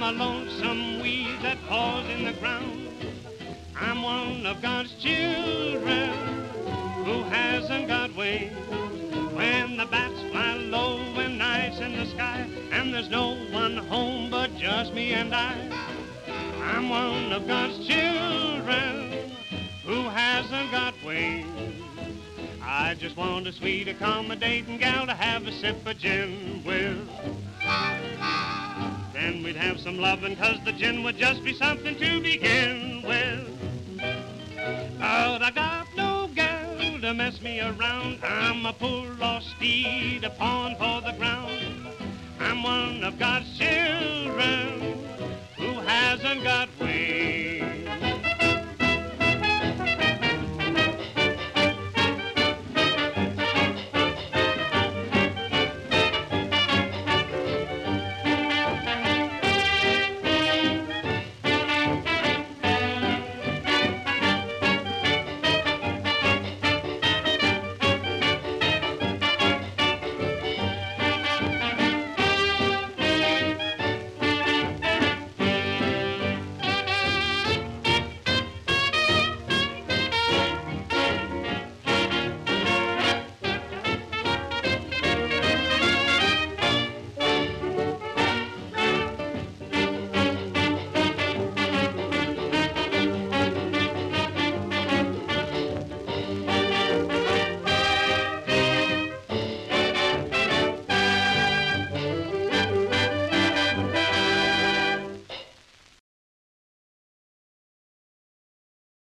a lonesome weed that falls in the ground. I'm one of God's children who hasn't got wings. When the bats fly low and nights in the sky, and there's no one home but just me and I, I'm one of God's children who hasn't got wings. I just want a sweet, accommodating gal to have a sip of gin with. Then we'd have some lovin', 'cause the gin would just be something to begin with. But I got no gal to mess me around. I'm a poor lost steed, a pawn for the ground. I'm one of God's children who hasn't got